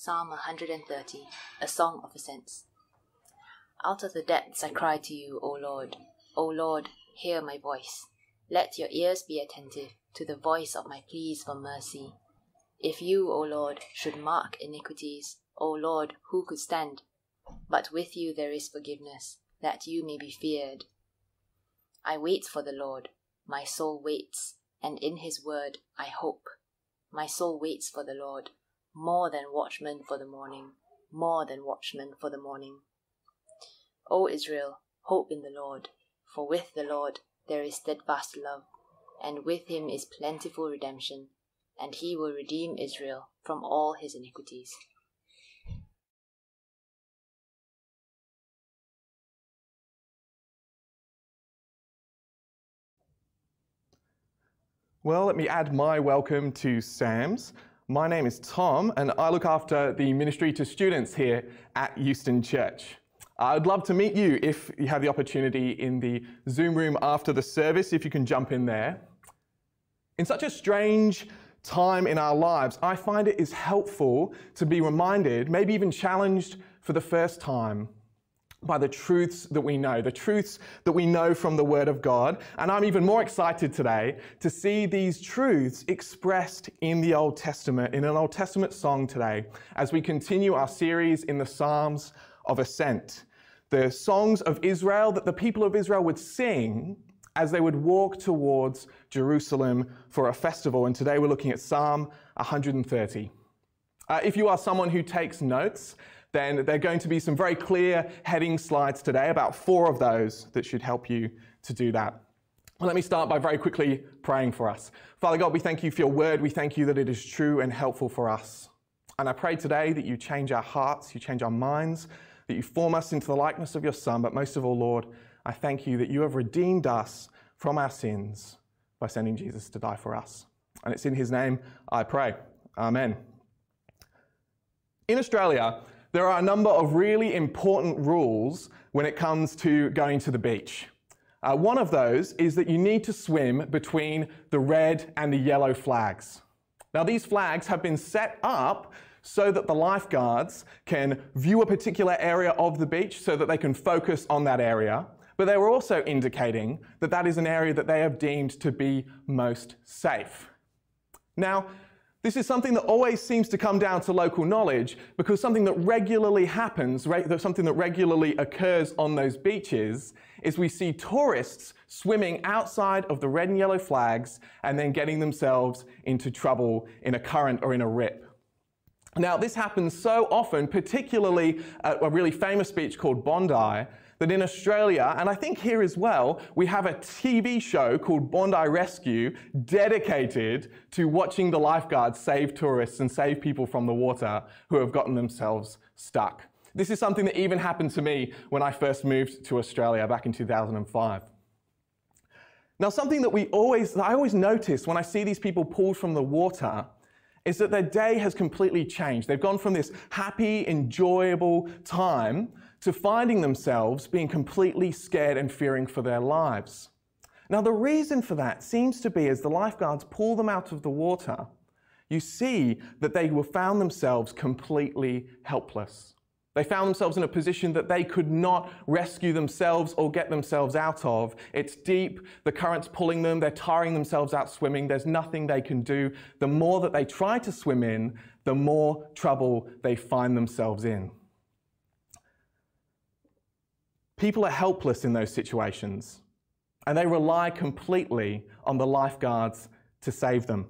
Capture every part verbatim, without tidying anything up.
Psalm one hundred thirty, a song of ascents. Out of the depths I cry to you, O Lord. O Lord, hear my voice. Let your ears be attentive to the voice of my pleas for mercy. If you, O Lord, should mark iniquities, O Lord, who could stand? But with you there is forgiveness, that you may be feared. I wait for the Lord. My soul waits, and in his word I hope. My soul waits for the Lord, more than watchmen for the morning, more than watchmen for the morning. O Israel, hope in the Lord, for with the Lord there is steadfast love, and with him is plentiful redemption, and he will redeem Israel from all his iniquities. Well, let me add my welcome to Sam's. My name is Tom, and I look after the ministry to students here at Euston Church. I'd love to meet you if you have the opportunity in the Zoom room after the service, if you can jump in there. In such a strange time in our lives, I find it is helpful to be reminded, maybe even challenged for the first time, by the truths that we know, the truths that we know from the Word of God. And I'm even more excited today to see these truths expressed in the Old Testament, in an Old Testament song today, as we continue our series in the Psalms of Ascent, the songs of Israel that the people of Israel would sing as they would walk towards Jerusalem for a festival. And today we're looking at Psalm one hundred thirty. Uh, if you are someone who takes notes, then there are going to be some very clear heading slides today, about four of those that should help you to do that. Well, let me start by very quickly praying for us. Father God, we thank you for your word. We thank you that it is true and helpful for us. And I pray today that you change our hearts, you change our minds, that you form us into the likeness of your Son. But most of all, Lord, I thank you that you have redeemed us from our sins by sending Jesus to die for us. And it's in his name I pray. Amen. In Australia, there are a number of really important rules when it comes to going to the beach. Uh, one of those is that you need to swim between the red and the yellow flags. Now, these flags have been set up so that the lifeguards can view a particular area of the beach so that they can focus on that area. But they were also indicating that that is an area that they have deemed to be most safe. Now, this is something that always seems to come down to local knowledge, because something that regularly happens, something that regularly occurs on those beaches, is we see tourists swimming outside of the red and yellow flags and then getting themselves into trouble in a current or in a rip. Now, this happens so often, particularly at a really famous beach called Bondi, that in Australia, and I think here as well, we have a T V show called Bondi Rescue dedicated to watching the lifeguards save tourists and save people from the water who have gotten themselves stuck. This is something that even happened to me when I first moved to Australia back in two thousand five. Now, something that we always, I always notice when I see these people pulled from the water is that their day has completely changed. They've gone from this happy, enjoyable time to finding themselves being completely scared and fearing for their lives. Now, the reason for that seems to be as the lifeguards pull them out of the water, you see that they found themselves completely helpless. They found themselves in a position that they could not rescue themselves or get themselves out of. It's deep, the current's pulling them, they're tiring themselves out swimming, there's nothing they can do. The more that they try to swim in, the more trouble they find themselves in. People are helpless in those situations, and they rely completely on the lifeguards to save them.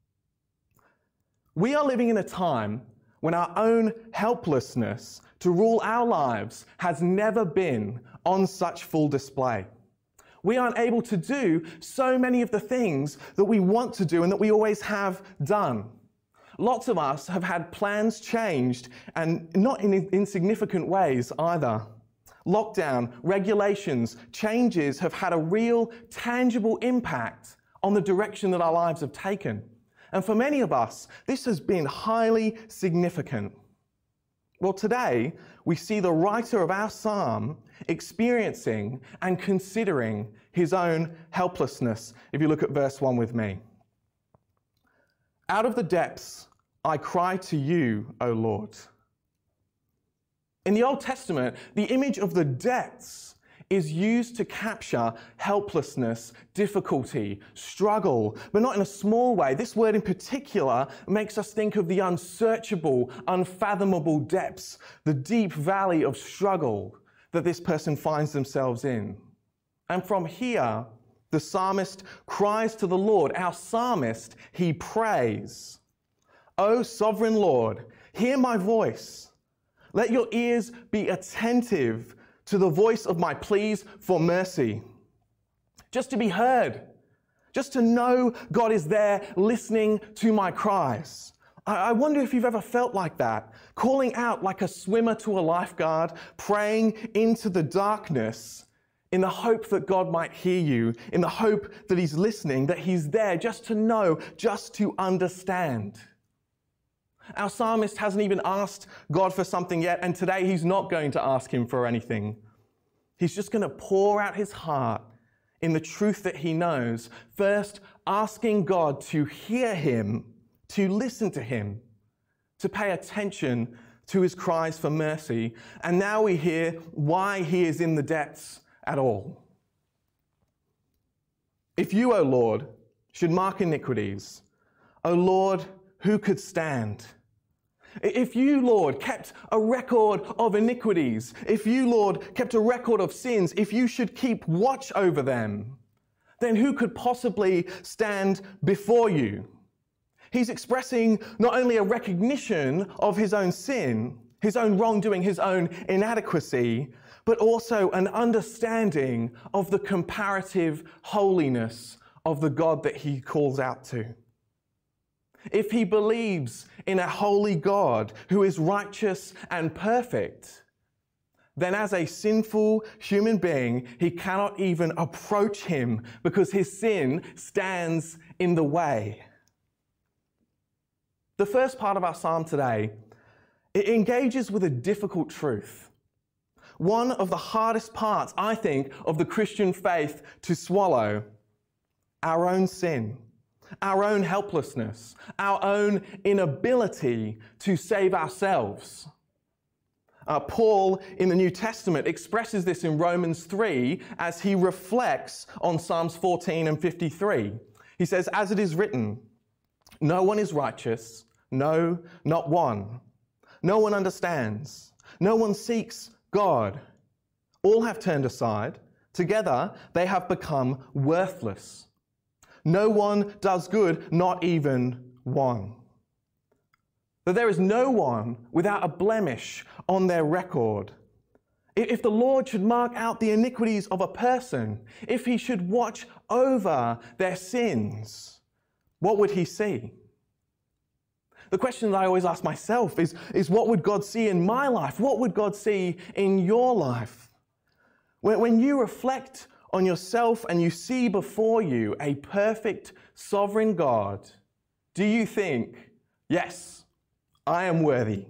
We are living in a time when our own helplessness to rule our lives has never been on such full display. We aren't able to do so many of the things that we want to do and that we always have done. Lots of us have had plans changed, and not in insignificant ways either. Lockdown, regulations, changes have had a real, tangible impact on the direction that our lives have taken. And for many of us, this has been highly significant. Well, today, we see the writer of our psalm experiencing and considering his own helplessness. If you look at verse one with me. Out of the depths I cry to you, O Lord. In the Old Testament, the image of the depths is used to capture helplessness, difficulty, struggle, but not in a small way. This word in particular makes us think of the unsearchable, unfathomable depths, the deep valley of struggle that this person finds themselves in. And from here, the psalmist cries to the Lord. Our psalmist, he prays, O sovereign Lord, hear my voice. Let your ears be attentive to the voice of my pleas for mercy. Just to be heard, just to know God is there listening to my cries. I wonder if you've ever felt like that, calling out like a swimmer to a lifeguard, praying into the darkness in the hope that God might hear you, in the hope that he's listening, that he's there just to know, just to understand. Our psalmist hasn't even asked God for something yet, and today he's not going to ask him for anything. He's just going to pour out his heart in the truth that he knows, first asking God to hear him, to listen to him, to pay attention to his cries for mercy. And now we hear why he is in the depths at all. If you, O Lord, should mark iniquities, O Lord, who could stand? If you, Lord, kept a record of iniquities, if you, Lord, kept a record of sins, if you should keep watch over them, then who could possibly stand before you? He's expressing not only a recognition of his own sin, his own wrongdoing, his own inadequacy, but also an understanding of the comparative holiness of the God that he calls out to. If he believes in a holy God who is righteous and perfect, then as a sinful human being, he cannot even approach him because his sin stands in the way. The first part of our psalm today, it engages with a difficult truth. One of the hardest parts, I think, of the Christian faith to swallow: our own sin, our own helplessness, our own inability to save ourselves. Uh, Paul in the New Testament expresses this in Romans three as he reflects on Psalms fourteen and fifty-three. He says, as it is written, no one is righteous, no, not one. No one understands. No one seeks God. All have turned aside. Together they have become worthless. No one does good, not even one. That there is no one without a blemish on their record. If the Lord should mark out the iniquities of a person, if he should watch over their sins, what would he see? The question that I always ask myself is, is what would God see in my life? What would God see in your life? When, when you reflect on yourself and you see before you a perfect, sovereign God, do you think, yes, I am worthy?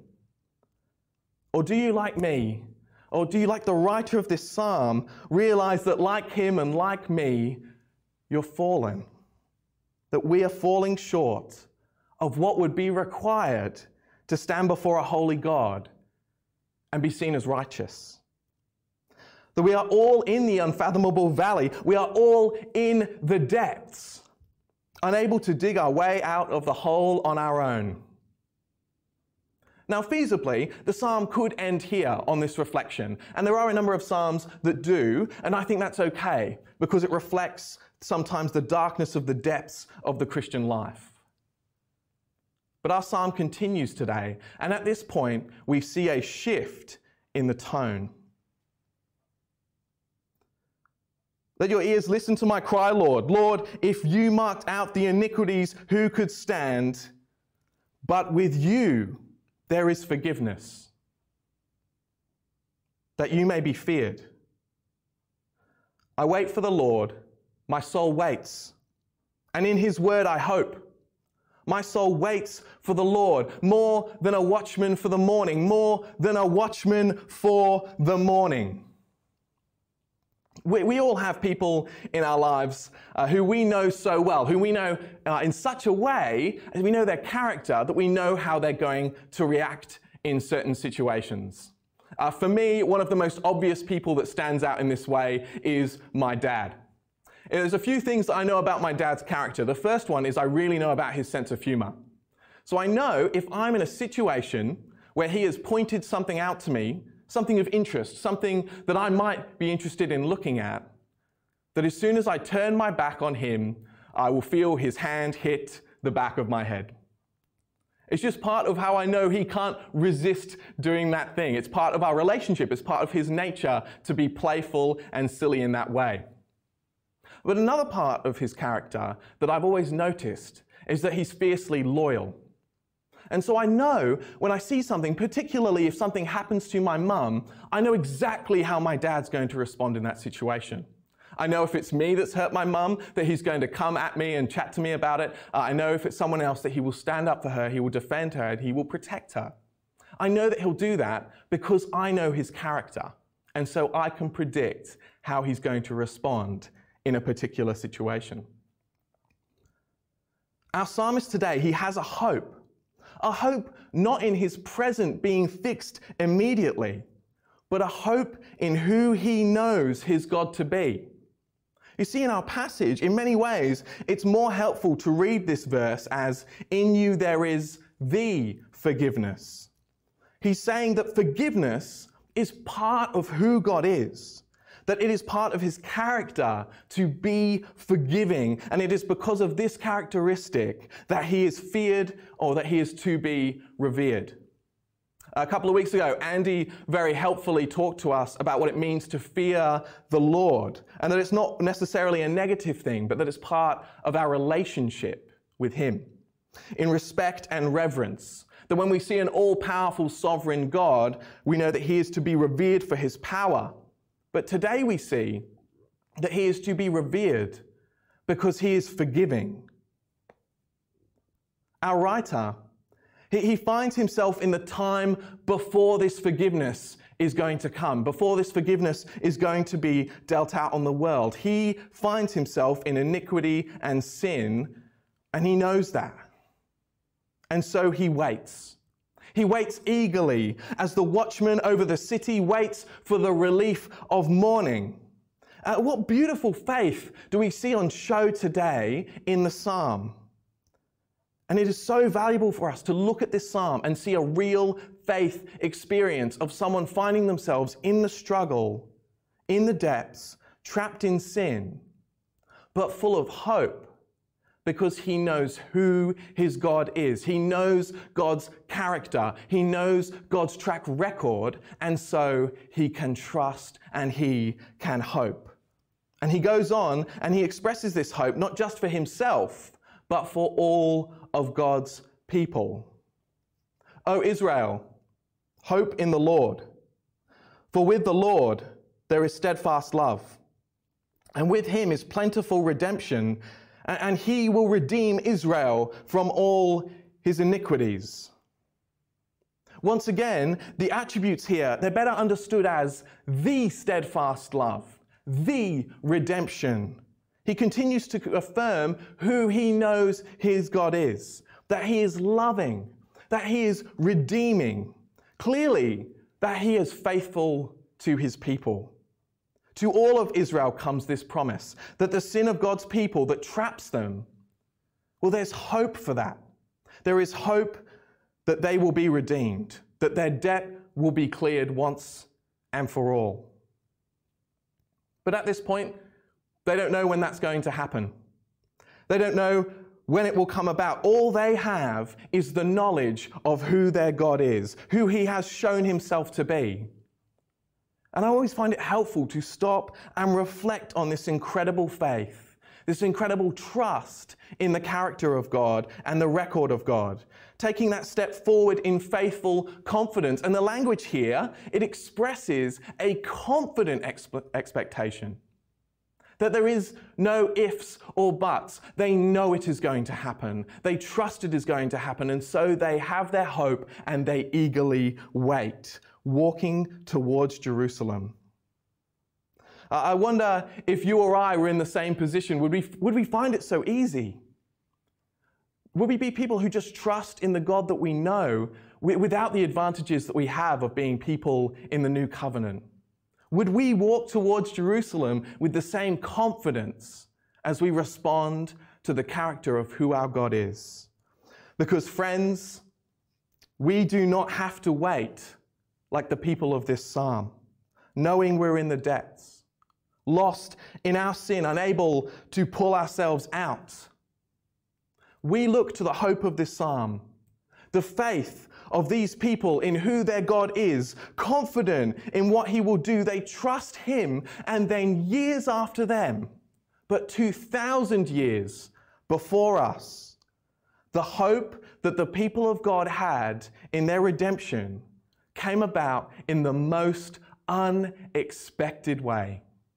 Or do you, like me, or do you, like the writer of this psalm, realize that like him and like me, you're fallen? That we are falling short of what would be required to stand before a holy God and be seen as righteous. That we are all in the unfathomable valley. We are all in the depths, unable to dig our way out of the hole on our own. Now, feasibly, the psalm could end here on this reflection, and there are a number of psalms that do, and I think that's okay, because it reflects sometimes the darkness of the depths of the Christian life. But our psalm continues today, and at this point, we see a shift in the tone. Let your ears listen to my cry, Lord. Lord, if you marked out the iniquities, who could stand? But with you there is forgiveness, that you may be feared. I wait for the Lord, my soul waits, and in his word I hope. My soul waits for the Lord, more than a watchman for the morning, more than a watchman for the morning. We, we all have people in our lives uh, who we know so well, who we know uh, in such a way, as we know their character, that we know how they're going to react in certain situations. Uh, for me, one of the most obvious people that stands out in this way is my dad. There's a few things that I know about my dad's character. The first one is I really know about his sense of humor. So I know if I'm in a situation where he has pointed something out to me, something of interest, something that I might be interested in looking at, that as soon as I turn my back on him, I will feel his hand hit the back of my head. It's just part of how I know he can't resist doing that thing. It's part of our relationship. It's part of his nature to be playful and silly in that way. But another part of his character that I've always noticed is that he's fiercely loyal. And so I know when I see something, particularly if something happens to my mum, I know exactly how my dad's going to respond in that situation. I know if it's me that's hurt my mum, that he's going to come at me and chat to me about it. Uh, I know if it's someone else, that he will stand up for her, he will defend her, and he will protect her. I know that he'll do that because I know his character. And so I can predict how he's going to respond in a particular situation. Our psalmist today, he has a hope. A hope not in his present being fixed immediately, but a hope in who he knows his God to be. You see, in our passage, in many ways, it's more helpful to read this verse as, "In you there is the forgiveness." He's saying that forgiveness is part of who God is, that it is part of his character to be forgiving, and it is because of this characteristic that he is feared or that he is to be revered. A couple of weeks ago, Andy very helpfully talked to us about what it means to fear the Lord, and that it's not necessarily a negative thing, but that it's part of our relationship with him. In respect and reverence, that when we see an all-powerful sovereign God, we know that he is to be revered for his power. But today we see that he is to be revered because he is forgiving. Our writer, he, he finds himself in the time before this forgiveness is going to come, before this forgiveness is going to be dealt out on the world. He finds himself in iniquity and sin, and he knows that. And so he waits. He waits eagerly as the watchman over the city waits for the relief of morning. Uh, what beautiful faith do we see on show today in the psalm? And it is so valuable for us to look at this psalm and see a real faith experience of someone finding themselves in the struggle, in the depths, trapped in sin, but full of hope. Because he knows who his God is. He knows God's character. He knows God's track record. And so he can trust and he can hope. And he goes on and he expresses this hope not just for himself, but for all of God's people. O Israel, hope in the Lord. For with the Lord there is steadfast love. And with him is plentiful redemption, and he will redeem Israel from all his iniquities. Once again, the attributes here, they're better understood as the steadfast love, the redemption. He continues to affirm who he knows his God is, that he is loving, that he is redeeming, clearly that he is faithful to his people. To all of Israel comes this promise that the sin of God's people that traps them, well, there's hope for that. There is hope that they will be redeemed, that their debt will be cleared once and for all. But at this point, they don't know when that's going to happen. They don't know when it will come about. All they have is the knowledge of who their God is, who he has shown himself to be. And I always find it helpful to stop and reflect on this incredible faith, this incredible trust in the character of God and the record of God, taking that step forward in faithful confidence. And the language here, it expresses a confident expe- expectation, that there is no ifs or buts. They know it is going to happen. They trust it is going to happen. And so they have their hope and they eagerly wait, walking towards Jerusalem. I wonder if you or I were in the same position, would we, would we find it so easy? Would we be people who just trust in the God that we know without the advantages that we have of being people in the new covenant? Would we walk towards Jerusalem with the same confidence as we respond to the character of who our God is? Because, friends, we do not have to wait like the people of this psalm, knowing we're in the depths, lost in our sin, unable to pull ourselves out. We look to the hope of this psalm, the faith of these people in who their God is, confident in what he will do. They trust him, and then years after them, but two thousand years before us, the hope that the people of God had in their redemption came about in the most unexpected way.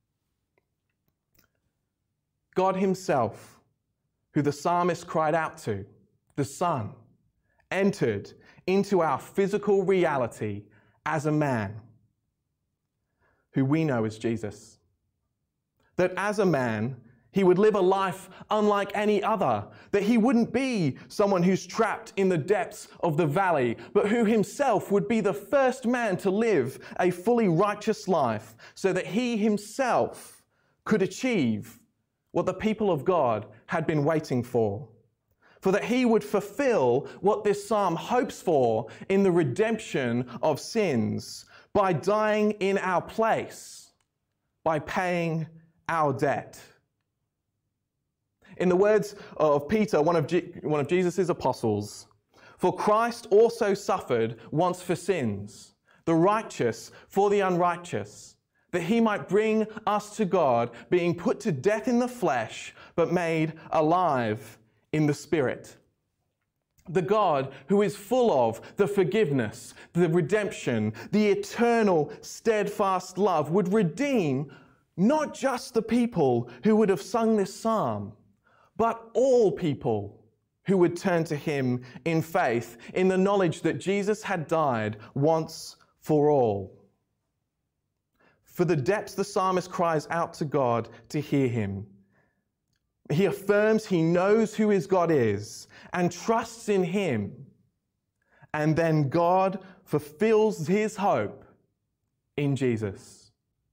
God himself, who the psalmist cried out to, the Son, entered into our physical reality as a man, who we know as Jesus. That as a man, he would live a life unlike any other, that he wouldn't be someone who's trapped in the depths of the valley, but who himself would be the first man to live a fully righteous life, so that he himself could achieve what the people of God had been waiting for. For that he would fulfill what this psalm hopes for in the redemption of sins by dying in our place, by paying our debt. In the words of Peter, one of, Je- one of Jesus' apostles, for Christ also suffered once for sins, the righteous for the unrighteous, that he might bring us to God, being put to death in the flesh, but made alive in the Spirit. The God who is full of the forgiveness, the redemption, the eternal, steadfast love would redeem not just the people who would have sung this psalm, but all people who would turn to him in faith, in the knowledge that Jesus had died once for all. For the depths the psalmist cries out to God to hear him. He affirms he knows who his God is and trusts in him. And then God fulfills his hope in Jesus.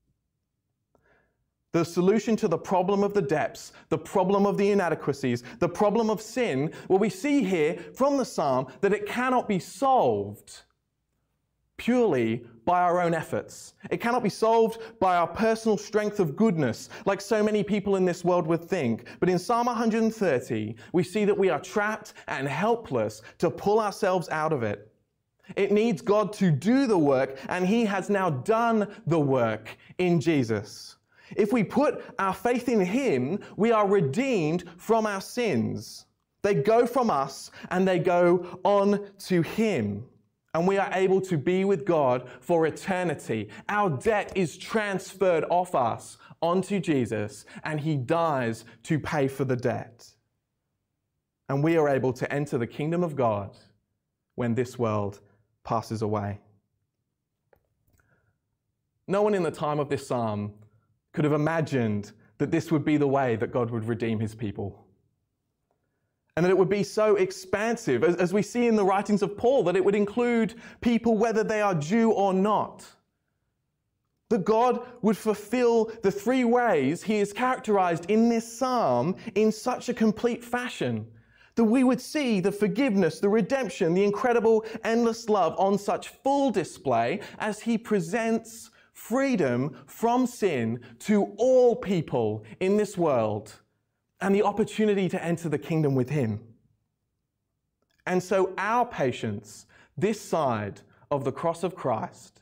The solution to the problem of the depths, the problem of the inadequacies, the problem of sin, well, we see here from the psalm that it cannot be solved purely by our own efforts. It cannot be solved by our personal strength of goodness, like so many people in this world would think. But in Psalm one hundred thirty, we see that we are trapped and helpless to pull ourselves out of it. It needs God to do the work, and he has now done the work in Jesus. If we put our faith in him, we are redeemed from our sins. They go from us and they go on to him. And we are able to be with God for eternity. Our debt is transferred off us onto Jesus, and he dies to pay for the debt. And we are able to enter the kingdom of God when this world passes away. No one in the time of this psalm could have imagined that this would be the way that God would redeem his people. And that it would be so expansive, as, as we see in the writings of Paul, that it would include people whether they are Jew or not. That God would fulfill the three ways he is characterized in this psalm in such a complete fashion, that we would see the forgiveness, the redemption, the incredible, endless love on such full display as he presents freedom from sin to all people in this world, and the opportunity to enter the kingdom with him. And so our patience this side of the cross of Christ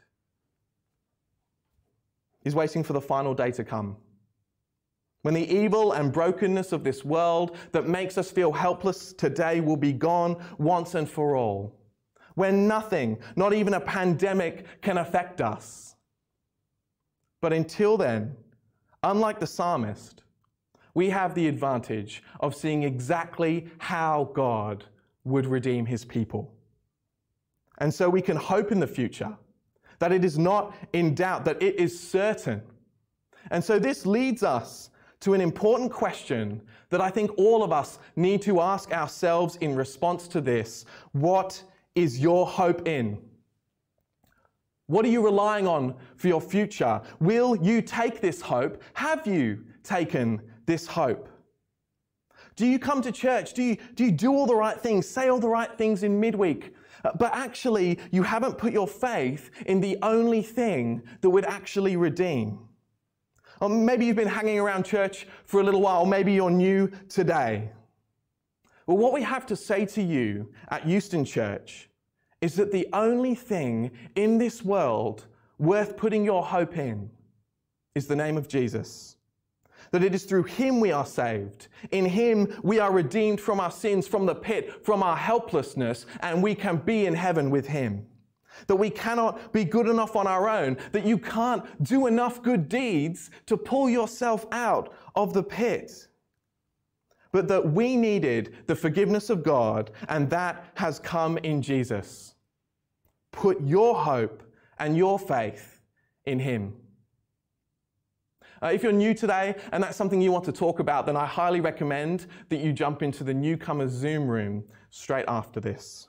is waiting for the final day to come, when the evil and brokenness of this world that makes us feel helpless today will be gone once and for all, when nothing, not even a pandemic, can affect us. But until then, unlike the psalmist, we have the advantage of seeing exactly how God would redeem his people. And so we can hope in the future that it is not in doubt, that it is certain. And so this leads us to an important question that I think all of us need to ask ourselves in response to this. What is your hope in? What are you relying on for your future? Will you take this hope? Have you taken this hope? Do you come to church? Do you, do you do all the right things, say all the right things in midweek? Uh, but actually, you haven't put your faith in the only thing that would actually redeem. Or maybe you've been hanging around church for a little while, or maybe you're new today. Well, what we have to say to you at Euston Church is that the only thing in this world worth putting your hope in is the name of Jesus. That it is through him we are saved. In him we are redeemed from our sins, from the pit, from our helplessness, and we can be in heaven with him. That we cannot be good enough on our own, that you can't do enough good deeds to pull yourself out of the pit. But that we needed the forgiveness of God, and that has come in Jesus. Put your hope and your faith in him. Uh, if you're new today and that's something you want to talk about, then I highly recommend that you jump into the newcomers Zoom room straight after this.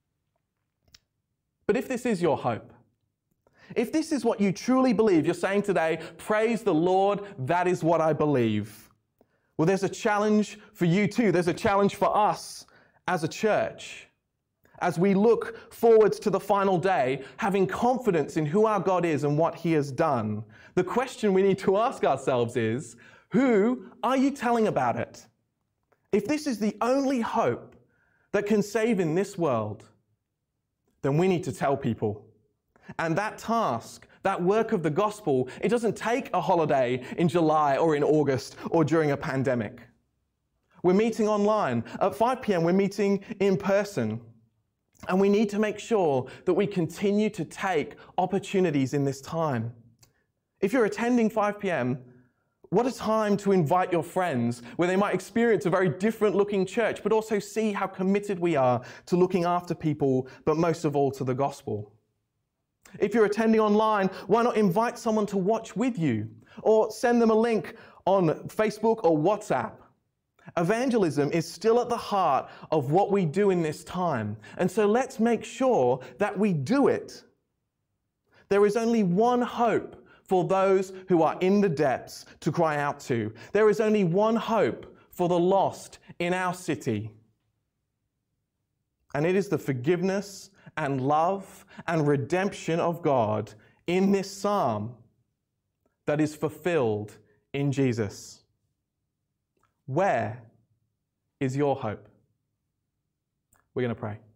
But if this is your hope, if this is what you truly believe, you're saying today, praise the Lord, that is what I believe. Well, there's a challenge for you too. There's a challenge for us as a church. As we look forwards to the final day, having confidence in who our God is and what he has done, the question we need to ask ourselves is, who are you telling about it? If this is the only hope that can save in this world, then we need to tell people. And that task, that work of the gospel, it doesn't take a holiday in July or in August or during a pandemic. We're meeting online. At five p.m. we're meeting in person. And we need to make sure that we continue to take opportunities in this time. If you're attending five p.m, what a time to invite your friends where they might experience a very different looking church, but also see how committed we are to looking after people, but most of all to the gospel. If you're attending online, why not invite someone to watch with you or send them a link on Facebook or WhatsApp? Evangelism is still at the heart of what we do in this time. And so let's make sure that we do it. There is only one hope for those who are in the depths to cry out to. There is only one hope for the lost in our city. And it is the forgiveness and love and redemption of God in this psalm that is fulfilled in Jesus. Where is your hope? We're going to pray.